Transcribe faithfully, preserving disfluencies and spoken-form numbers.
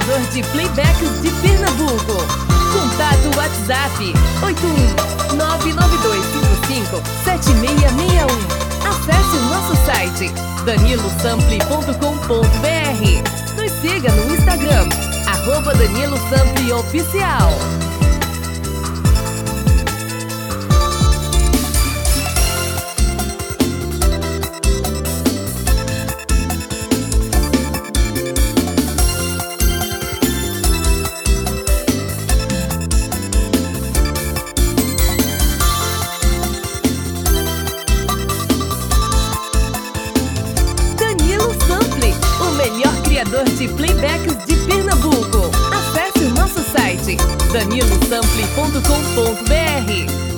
criador de playbacks de Pernambuco. Contato WhatsApp oito um nove nove dois cinco cinco sete seis seis um. Acesse o nosso site danilo sample ponto com ponto br. Nos siga no Instagram, arroba Danilo Sample Oficial. Melhor criador de playbacks de Pernambuco. Acesse o nosso site danilo sample ponto com ponto br.